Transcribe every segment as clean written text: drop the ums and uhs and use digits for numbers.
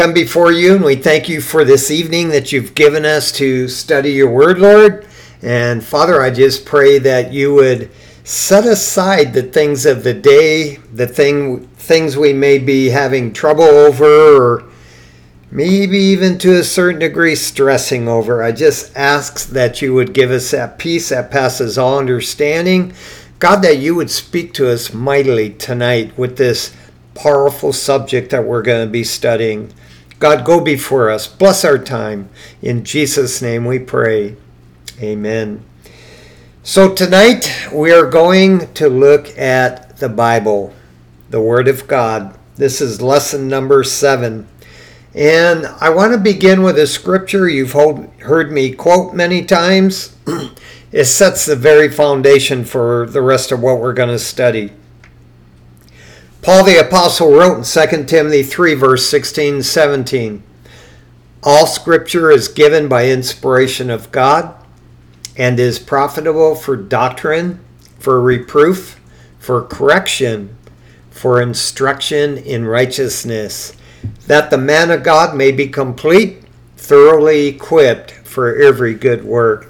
Come before you, and we thank you for this evening that you've given us to study your word, Lord. And Father, I just pray that you would set aside the things of the day, the things we may be having trouble over, or maybe even to a certain degree stressing over. I just ask that you would give us that peace that passes all understanding. God, that you would speak to us mightily tonight with this powerful subject that we're going to be studying. God, go before us. Bless our time. In Jesus' name we pray. Amen. So tonight we are going to look at the Bible, the Word of God. This is lesson number 7. And I want to begin with a scripture you've heard me quote many times. It sets the very foundation for the rest of what we're going to study. Paul the Apostle wrote in 2 Timothy 3, verse 16 and 17, "All Scripture is given by inspiration of God and is profitable for doctrine, for reproof, for correction, for instruction in righteousness, that the man of God may be complete, thoroughly equipped for every good work."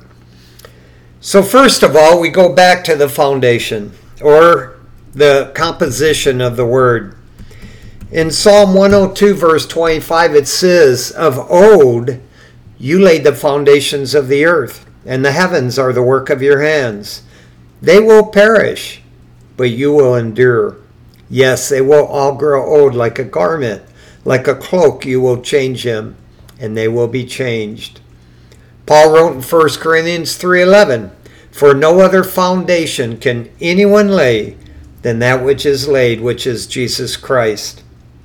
So first of all, we go back to the foundation, or the composition of the word. In Psalm 102, verse 25, it says, "Of old you laid the foundations of the earth, and the heavens are the work of your hands. They will perish, but you will endure. Yes, they will all grow old like a garment. Like a cloak you will change them, and they will be changed." Paul wrote in 1 Corinthians 3:11, "For no other foundation can anyone lay than that which is laid, which is Jesus Christ."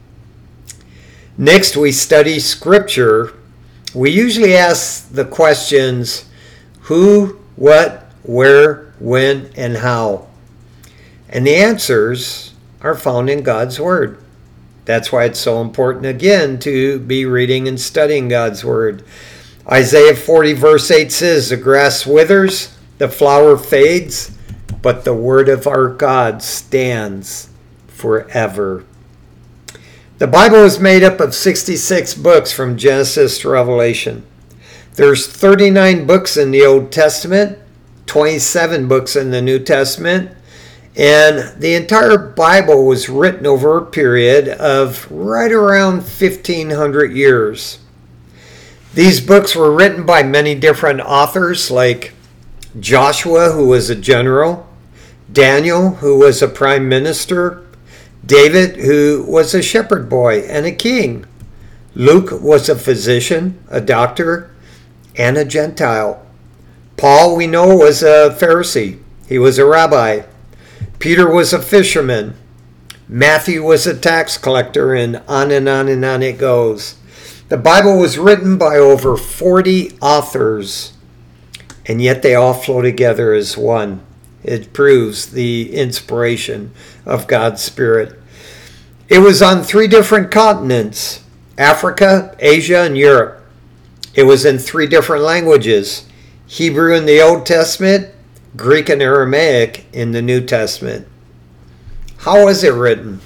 Next, we study Scripture. We usually ask the questions who, what, where, when, and how. And the answers are found in God's Word. That's why it's so important, again, to be reading and studying God's Word. Isaiah 40, verse 8 says, "The grass withers, the flower fades, but the word of our God stands forever." The Bible is made up of 66 books from Genesis to Revelation. There's 39 books in the Old Testament, 27 books in the New Testament, and the entire Bible was written over a period of right around 1,500 years. These books were written by many different authors, like Joshua, who was a general; Daniel, who was a prime minister; David, who was a shepherd boy and a king; Luke was a physician, a doctor, and a Gentile. Paul, we know, was a Pharisee. He was a rabbi. Peter was a fisherman. Matthew was a tax collector, and on and on and on it goes. The Bible was written by over 40 authors, and yet they all flow together as one. It proves the inspiration of God's Spirit. It was on 3 different continents: Africa, Asia, and Europe. It was in 3 different languages: Hebrew in the Old Testament, Greek and Aramaic in the New Testament. How was it written?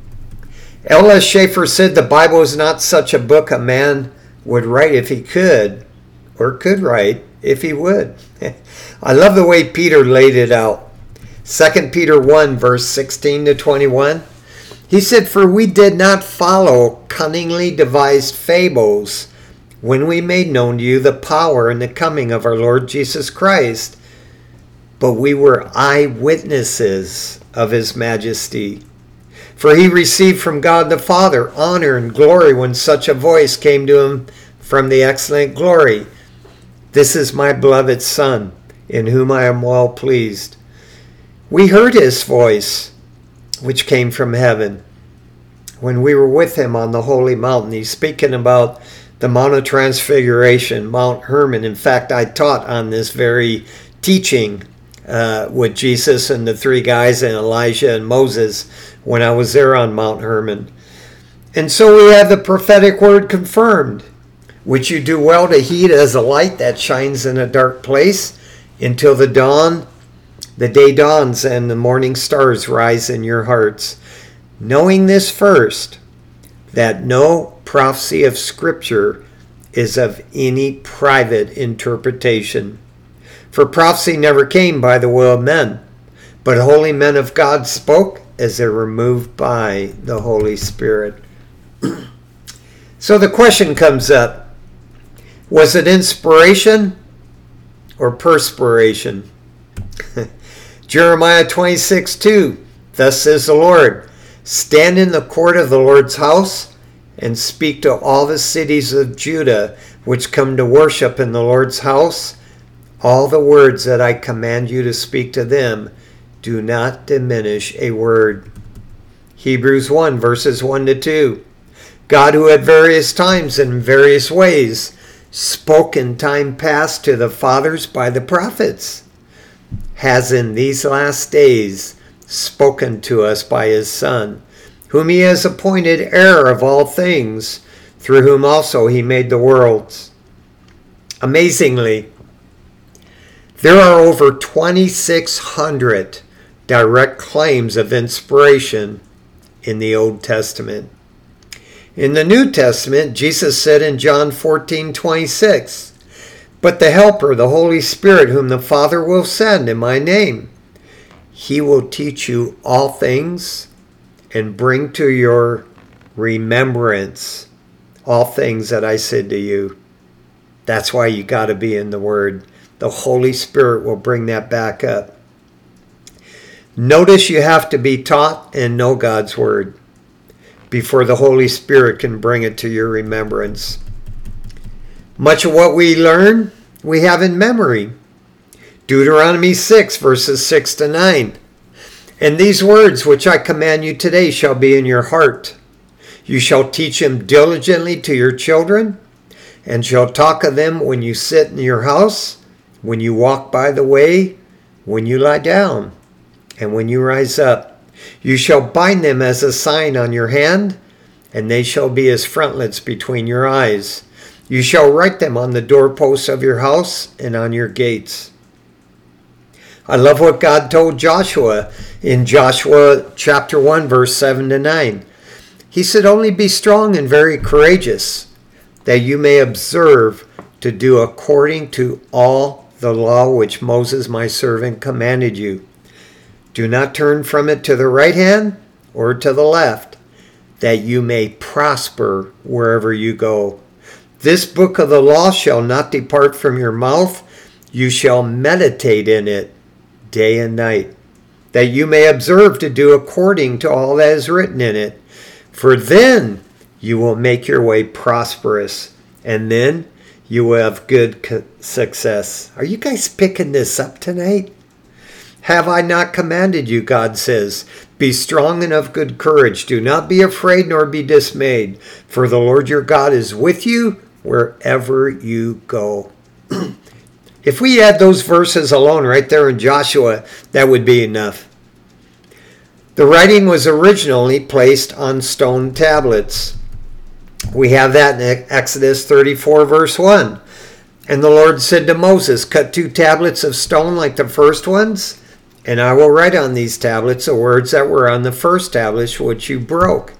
L.S. Schaeffer said the Bible is not such a book a man would write if he could, or could write if he would. I love the way Peter laid it out. 2 Peter 1, verse 16 to 21. He said, "For we did not follow cunningly devised fables when we made known to you the power and the coming of our Lord Jesus Christ, but we were eyewitnesses of his majesty. For he received from God the Father honor and glory when such a voice came to him from the excellent glory. This is my beloved Son, in whom I am well pleased. We heard his voice, which came from heaven, when we were with him on the holy mountain." He's speaking about the Mount of Transfiguration, Mount Hermon. In fact, I taught on this very teaching with Jesus and the 3 guys and Elijah and Moses when I was there on Mount Hermon. And so we have the prophetic word confirmed, which you do well to heed as a light that shines in a dark place until the day dawns and the morning stars rise in your hearts. Knowing this first, that no prophecy of Scripture is of any private interpretation. For prophecy never came by the will of men, but holy men of God spoke as they were moved by the Holy Spirit. So the question comes up, was it inspiration or perspiration? Jeremiah 26:2, thus says the Lord, stand in the court of the Lord's house and speak to all the cities of Judah which come to worship in the Lord's house all the words that I command you to speak to them. Do not diminish a word. Hebrews 1 verses 1 to 2. God, who at various times and in various ways spoke in time past to the fathers by the prophets, has in these last days spoken to us by his Son, whom he has appointed heir of all things, through whom also he made the worlds. Amazingly, there are over 2,600 direct claims of inspiration in the Old Testament. In the New Testament, Jesus said in John 14:26, but the Helper, the Holy Spirit, whom the Father will send in my name, he will teach you all things and bring to your remembrance all things that I said to you. That's why you got to be in the Word. The Holy Spirit will bring that back up. Notice you have to be taught and know God's Word before the Holy Spirit can bring it to your remembrance. Much of what we learn, we have in memory. Deuteronomy 6, verses 6 to 9. And these words which I command you today shall be in your heart. You shall teach them diligently to your children, and shall talk of them when you sit in your house, when you walk by the way, when you lie down, and when you rise up. You shall bind them as a sign on your hand, and they shall be as frontlets between your eyes. You shall write them on the doorposts of your house and on your gates. I love what God told Joshua in Joshua chapter 1, verse 7 to 9. He said, only be strong and very courageous, that you may observe to do according to all the law which Moses my servant commanded you. Do not turn from it to the right hand or to the left, that you may prosper wherever you go. This book of the law shall not depart from your mouth. You shall meditate in it day and night, that you may observe to do according to all that is written in it. For then you will make your way prosperous, and then you will have good success. Are you guys picking this up tonight? Have I not commanded you, God says, be strong and of good courage. Do not be afraid nor be dismayed, for the Lord your God is with you wherever you go. If we had those verses alone right there in Joshua, that would be enough. The writing was originally placed on stone tablets. We have that in Exodus 34, verse 1. And the Lord said to Moses, cut 2 tablets of stone like the first ones, and I will write on these tablets the words that were on the first tablets which you broke.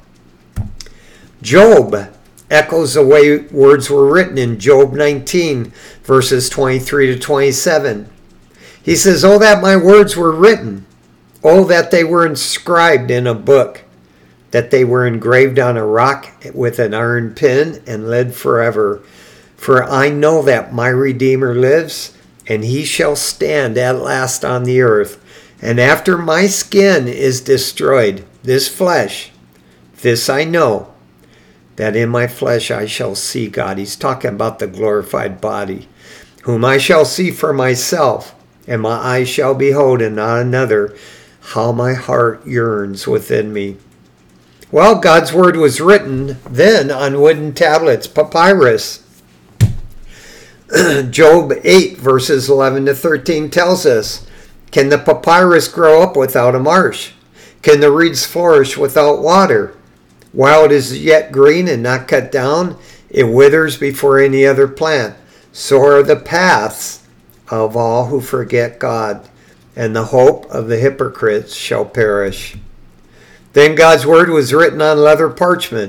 Job echoes the way words were written in Job 19, verses 23 to 27. He says, oh, that my words were written. Oh, that they were inscribed in a book, that they were engraved on a rock with an iron pen and led forever. For I know that my Redeemer lives, and he shall stand at last on the earth. And after my skin is destroyed, this flesh, this I know, that in my flesh I shall see God. He's talking about the glorified body, whom I shall see for myself, and my eyes shall behold and not another. How my heart yearns within me. Well, God's word was written then on wooden tablets, papyrus. Job 8, verses 11 to 13 tells us, can the papyrus grow up without a marsh? Can the reeds flourish without water? While it is yet green and not cut down, it withers before any other plant. So are the paths of all who forget God, and the hope of the hypocrites shall perish. Then God's word was written on leather parchment,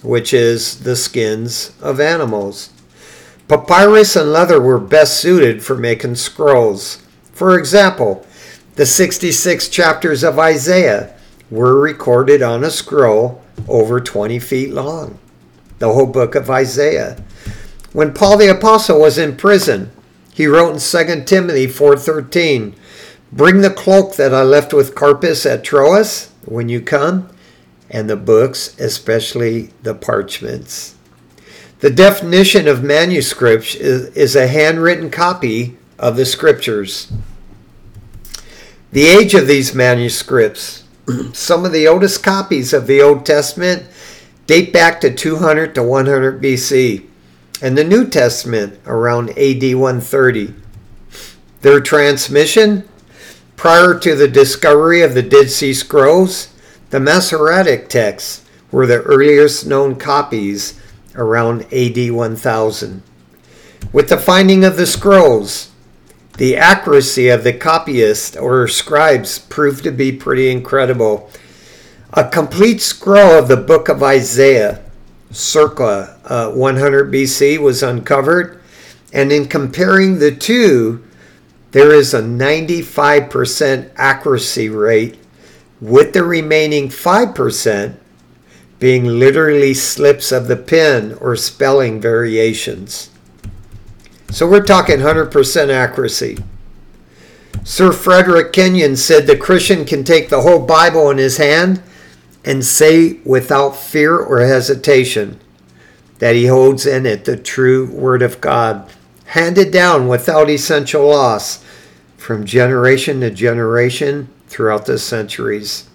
which is the skins of animals. Papyrus and leather were best suited for making scrolls. For example, the 66 chapters of Isaiah were recorded on a scroll over 20 feet long. The whole book of Isaiah. When Paul the Apostle was in prison, he wrote in 2 Timothy 4:13, "Bring the cloak that I left with Carpus at Troas when you come, and the books, especially the parchments." The definition of manuscripts is a handwritten copy of the scriptures. The age of these manuscripts, some of the oldest copies of the Old Testament date back to 200 to 100 BC, and the New Testament around AD 130. Their transmission, prior to the discovery of the Dead Sea Scrolls, the Masoretic texts were the earliest known copies around AD 1000. With the finding of the scrolls, the accuracy of the copyists or scribes proved to be pretty incredible. A complete scroll of the book of Isaiah, circa 100 BC, was uncovered, and in comparing the two, there is a 95% accuracy rate, with the remaining 5% being literally slips of the pen or spelling variations. So we're talking 100% accuracy. Sir Frederick Kenyon said the Christian can take the whole Bible in his hand and say without fear or hesitation that he holds in it the true Word of God, handed down without essential loss from generation to generation throughout the centuries.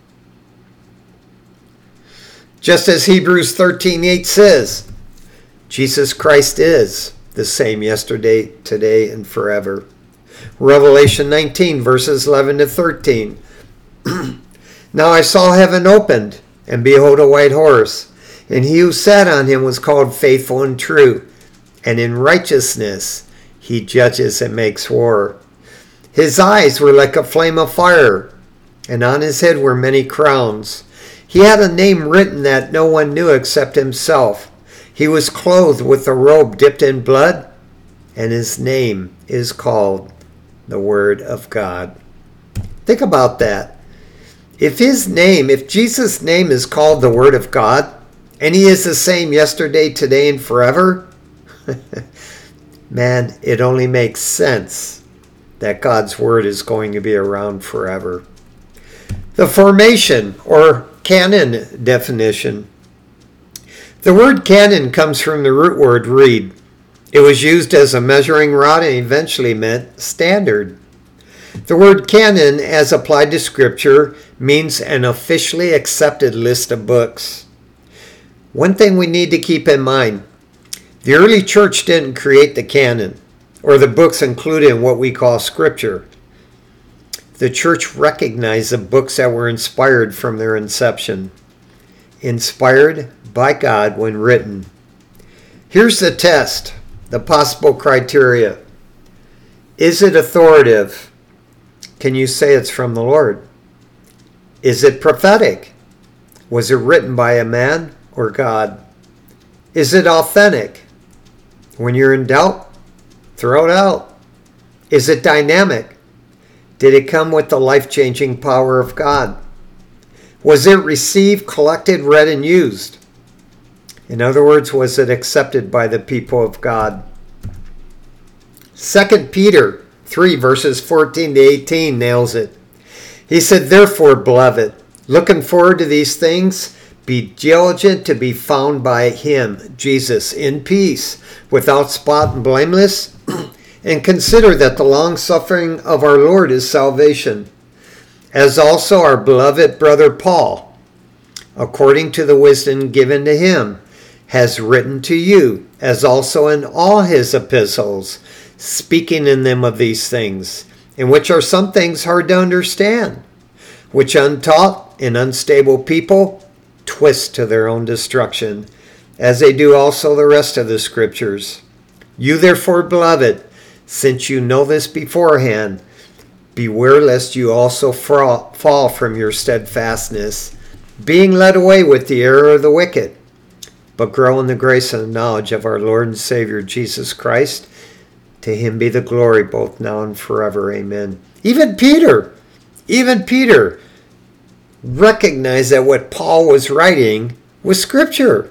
Just as Hebrews 13:8 says, Jesus Christ is the same yesterday, today, and forever. Revelation 19, verses 11 to 13. Now I saw heaven opened, and behold a white horse, and he who sat on him was called Faithful and True, and in righteousness he judges and makes war. His eyes were like a flame of fire, and on his head were many crowns. He had a name written that no one knew except himself. He was clothed with a robe dipped in blood, and his name is called the Word of God. Think about that. If Jesus' name is called the Word of God, and he is the same yesterday, today, and forever, man, it only makes sense that God's Word is going to be around forever. The formation or canon definition. The word canon comes from the root word reed. It was used as a measuring rod and eventually meant standard. The word canon, as applied to Scripture, means an officially accepted list of books. One thing we need to keep in mind, the early church didn't create the canon, or the books included in what we call Scripture. The church recognized the books that were inspired from their inception. Inspired by God when written. Here's the test, the possible criteria. Is it authoritative? Can you say it's from the Lord? Is it prophetic? Was it written by a man or God? Is it authentic? When you're in doubt, throw it out. Is it dynamic? Did it come with the life-changing power of God? Was it received, collected, read, and used? In other words, was it accepted by the people of God? 2 Peter 3, verses 14 to 18 nails it. He said, "Therefore, beloved, looking forward to these things, be diligent to be found by him, Jesus, in peace, without spot and blameless, and consider that the long-suffering of our Lord is salvation, as also our beloved brother Paul, according to the wisdom given to him, has written to you, as also in all his epistles, speaking in them of these things, in which are some things hard to understand, which untaught and unstable people twist to their own destruction, as they do also the rest of the Scriptures. You therefore, beloved, since you know this beforehand, beware lest you also fall from your steadfastness, being led away with the error of the wicked, but grow in the grace and the knowledge of our Lord and Savior Jesus Christ. To him be the glory both now and forever. Amen. Even Peter recognized that what Paul was writing was Scripture.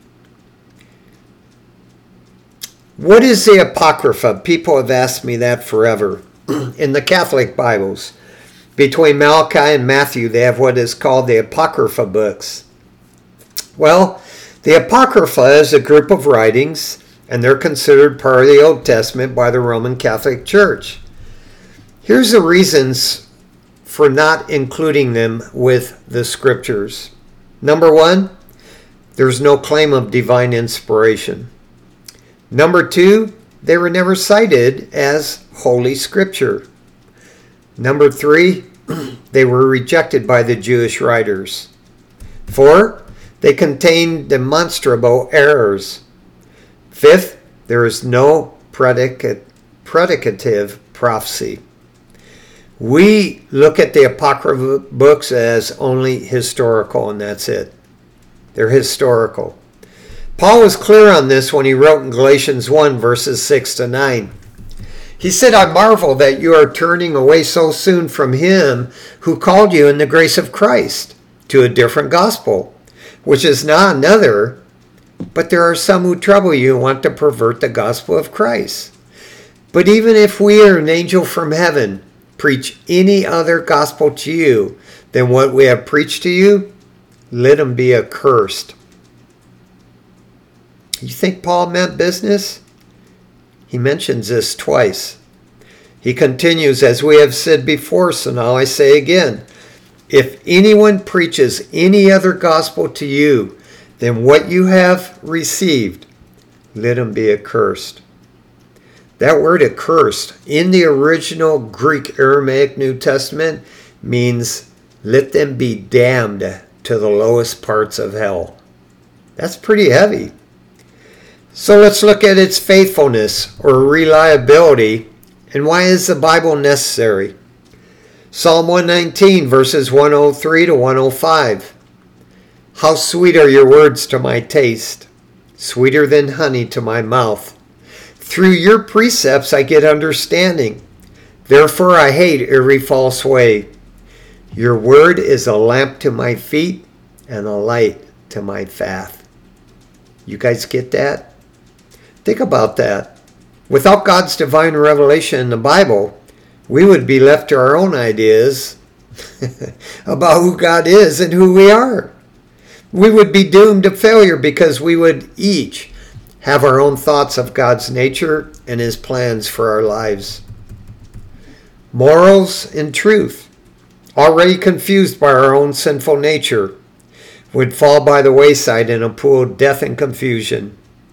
What is the Apocrypha? People have asked me that forever. In the Catholic Bibles, between Malachi and Matthew, they have what is called the Apocrypha books. Well, the Apocrypha is a group of writings, and they're considered part of the Old Testament by the Roman Catholic Church. Here's the reasons for not including them with the Scriptures. Number one, there's no claim of divine inspiration. Number two, they were never cited as Holy Scripture. Number three, they were rejected by the Jewish writers. 4, they contain demonstrable errors. 5th, there is no predicative prophecy. We look at the Apocrypha books as only historical, and that's it. They're historical. Paul was clear on this when he wrote in Galatians 1, verses 6 to 9. He said, I marvel that you are turning away so soon from him who called you in the grace of Christ to a different gospel, which is not another, but there are some who trouble you and want to pervert the gospel of Christ. But even if we or an angel from heaven preach any other gospel to you than what we have preached to you, let him be accursed. You think Paul meant business? He mentions this twice. He continues, as we have said before, so now I say again, if anyone preaches any other gospel to you than what you have received, let him be accursed. That word accursed in the original Greek Aramaic New Testament means let them be damned to the lowest parts of hell. That's pretty heavy. So let's look at its faithfulness or reliability, and why is the Bible necessary? Psalm 119, verses 103 to 105. How sweet are your words to my taste, sweeter than honey to my mouth. Through your precepts I get understanding. Therefore I hate every false way. Your word is a lamp to my feet and a light to my path. You guys get that? Think about that. Without God's divine revelation in the Bible, we would be left to our own ideas about who God is and who we are. We would be doomed to failure because we would each have our own thoughts of God's nature and his plans for our lives. Morals and truth, already confused by our own sinful nature, would fall by the wayside in a pool of death and confusion.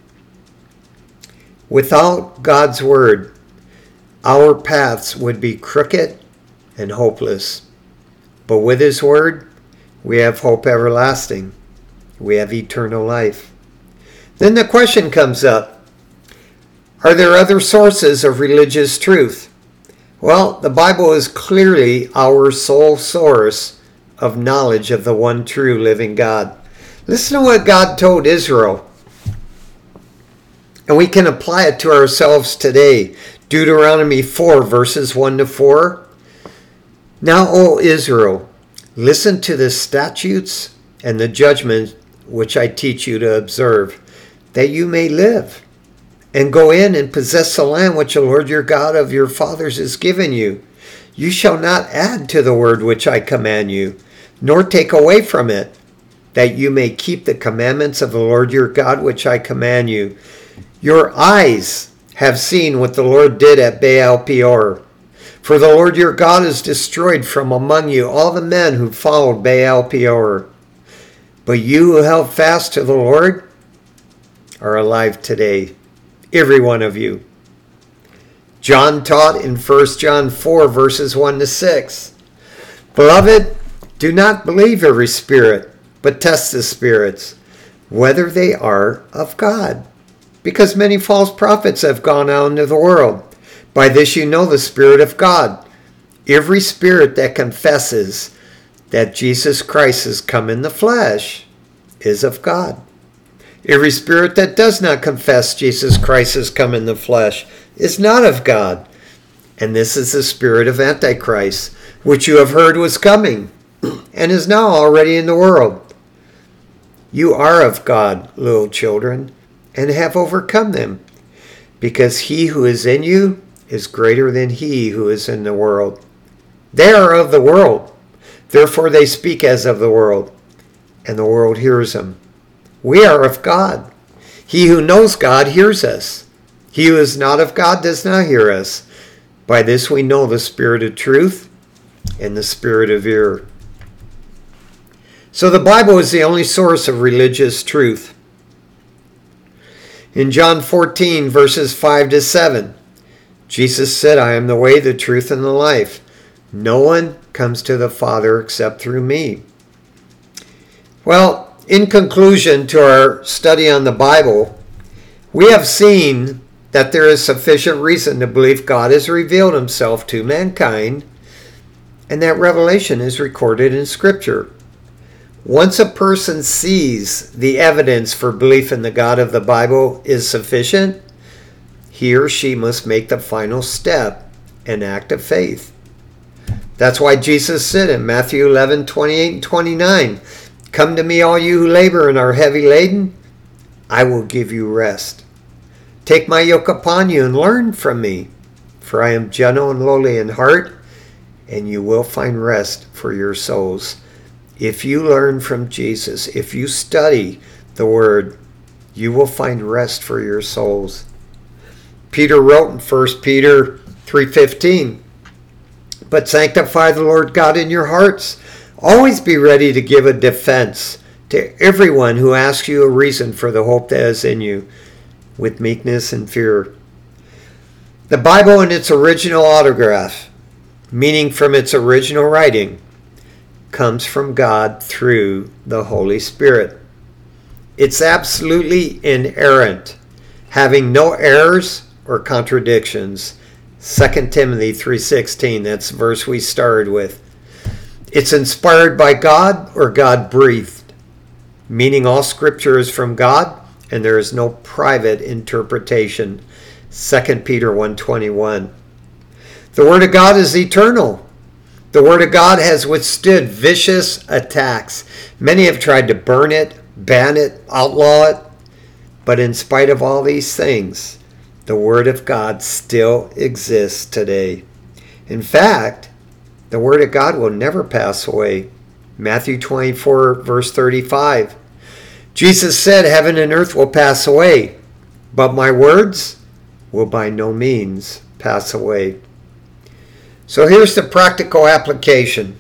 Without God's word, our paths would be crooked and hopeless. But with his word, we have hope everlasting. We have eternal life. Then the question comes up, are there other sources of religious truth? Well, the Bible is clearly our sole source of knowledge of the one true living God. Listen to what God told Israel. And we can apply it to ourselves today. Deuteronomy 4, verses 1 to 4. Now, O Israel, listen to the statutes and the judgments which I teach you to observe, that you may live, and go in and possess the land which the Lord your God of your fathers has given you. You shall not add to the word which I command you, nor take away from it, that you may keep the commandments of the Lord your God which I command you. Your eyes have seen what the Lord did at Baal Peor. For the Lord your God has destroyed from among you all the men who followed Baal Peor. But you who held fast to the Lord are alive today, every one of you. John taught in 1 John 4, verses 1 to 6. Beloved, do not believe every spirit, but test the spirits, whether they are of God. Because many false prophets have gone out into the world. By this you know the Spirit of God. Every spirit that confesses that Jesus Christ has come in the flesh is of God. Every spirit that does not confess Jesus Christ has come in the flesh is not of God. And this is the spirit of Antichrist, which you have heard was coming, and is now already in the world. You are of God, little children, and have overcome them, because he who is in you is greater than he who is in the world. They are of the world, therefore they speak as of the world, and the world hears them. We are of God. He who knows God hears us. He who is not of God does not hear us. By this we know the spirit of truth and the spirit of error. So the Bible is the only source of religious truth. In John 14, verses 5 to 7, Jesus said, I am the way, the truth, and the life. No one comes to the Father except through me. Well, in conclusion to our study on the Bible, we have seen that there is sufficient reason to believe God has revealed himself to mankind, and that revelation is recorded in Scripture. Once a person sees the evidence for belief in the God of the Bible is sufficient, he or she must make the final step, an act of faith. That's why Jesus said in Matthew 11, 28 and 29, Come to me, all you who labor and are heavy laden, I will give you rest. Take my yoke upon you and learn from me, for I am gentle and lowly in heart, and you will find rest for your souls. If you learn from Jesus, if you study the Word, you will find rest for your souls. Peter wrote in 1 Peter 3:15, But sanctify the Lord God in your hearts. Always be ready to give a defense to everyone who asks you a reason for the hope that is in you, with meekness and fear. The Bible in its original autograph, meaning from its original writing, comes from God through the Holy Spirit. It's absolutely inerrant, having no errors or contradictions. 2 Timothy 3:16, that's the verse we started with. It's inspired by God or God-breathed, meaning all Scripture is from God and there is no private interpretation. 2 Peter 1:21. The Word of God is eternal. The Word of God has withstood vicious attacks. Many have tried to burn it, ban it, outlaw it. But in spite of all these things, the Word of God still exists today. In fact, the Word of God will never pass away. Matthew 24, verse 35. Jesus said, Heaven and earth will pass away, but my words will by no means pass away. So here's the practical application.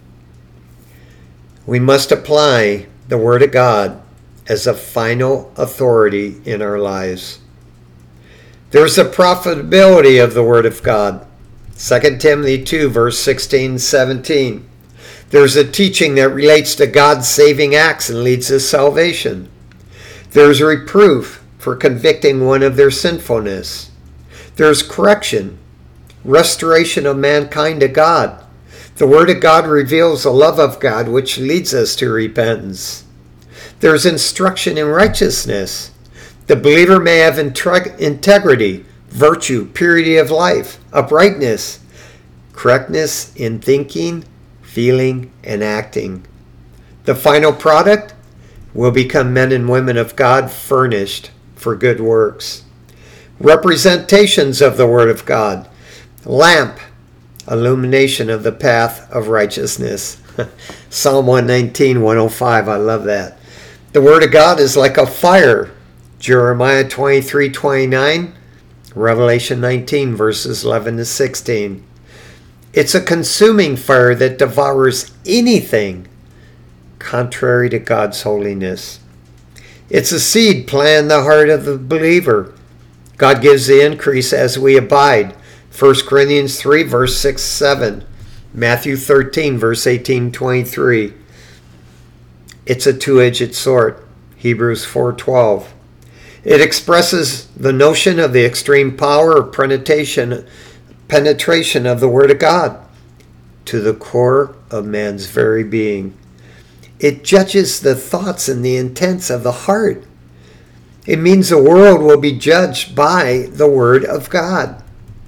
We must apply the Word of God as a final authority in our lives. There's the profitability of the Word of God. 2 Timothy 2, verse 16 and 17. There's a teaching that relates to God's saving acts and leads to salvation. There's reproof for convicting one of their sinfulness. There's correction, restoration of mankind to God. The Word of God reveals the love of God, which leads us to repentance. There's instruction in righteousness. The believer may have integrity, virtue, purity of life, uprightness, correctness in thinking, feeling, and acting. The final product will become men and women of God furnished for good works. Representations of the Word of God. Lamp, illumination of the path of righteousness. Psalm 119, 105, I love that. The Word of God is like a fire. Jeremiah 23, 29. Revelation 19, verses 11 to 16. It's a consuming fire that devours anything contrary to God's holiness. It's a seed planted in the heart of the believer. God gives the increase as we abide. 1 Corinthians 3, verse 6, 7. Matthew 13, verse 18, 23. It's a two-edged sword. Hebrews 4:12. It expresses the notion of the extreme power or penetration of the Word of God to the core of man's very being. It judges the thoughts and the intents of the heart. It means the world will be judged by the Word of God.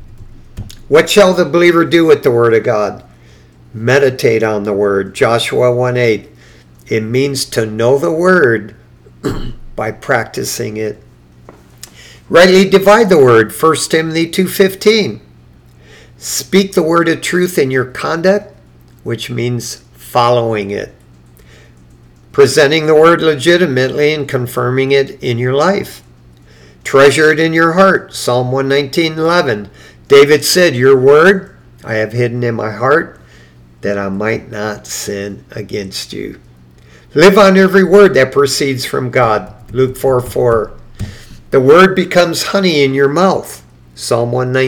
What shall the believer do with the Word of God? Meditate on the Word. Joshua 1:8. It means to know the Word by practicing it. Rightly divide the Word. 1 Timothy 2:15. Speak the word of truth in your conduct, which means following it. Presenting the Word legitimately and confirming it in your life. Treasure it in your heart. Psalm 119:11. David said, your word I have hidden in my heart, that I might not sin against you. Live on every word that proceeds from God. Luke 4:4. The word becomes honey in your mouth. Psalm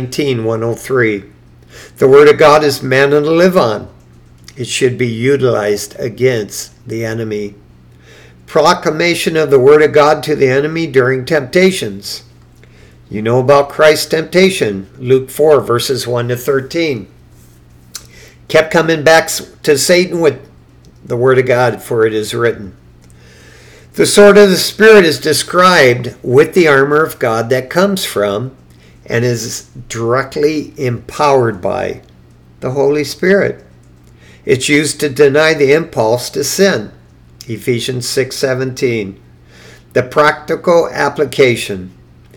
119:103. The Word of God is manna to live on. It should be utilized against the enemy. Proclamation of the Word of God to the enemy during temptations. You know about Christ's temptation, Luke 4, verses 1 to 13. Kept coming back to Satan with the Word of God, for it is written. The sword of the Spirit is described with the armor of God that comes from and is directly empowered by the Holy Spirit. It's used to deny the impulse to sin. Ephesians 6:17. The practical application.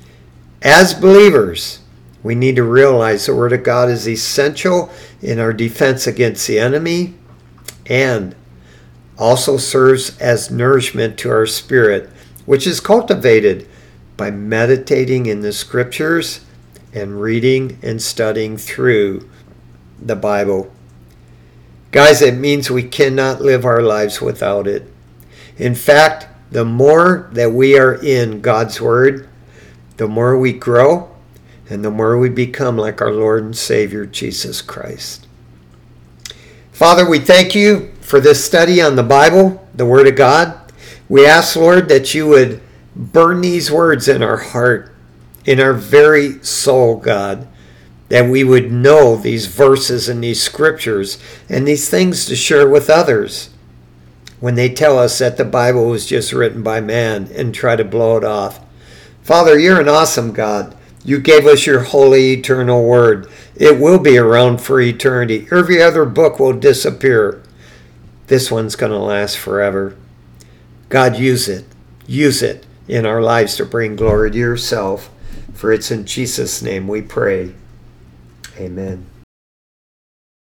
As believers, we need to realize the Word of God is essential in our defense against the enemy and also serves as nourishment to our spirit, which is cultivated by meditating in the Scriptures and reading and studying through the Bible. Guys, it means we cannot live our lives without it. In fact, the more that we are in God's Word, the more we grow and the more we become like our Lord and Savior, Jesus Christ. Father, we thank you for this study on the Bible, the Word of God. We ask, Lord, that you would burn these words in our heart, in our very soul, God, that we would know these verses and these scriptures and these things to share with others when they tell us that the Bible was just written by man and try to blow it off. Father, you're an awesome God. You gave us your holy, eternal word. It will be around for eternity. Every other book will disappear. This one's going to last forever. God, use it. Use it in our lives to bring glory to yourself. For it's in Jesus' name we pray. Amen.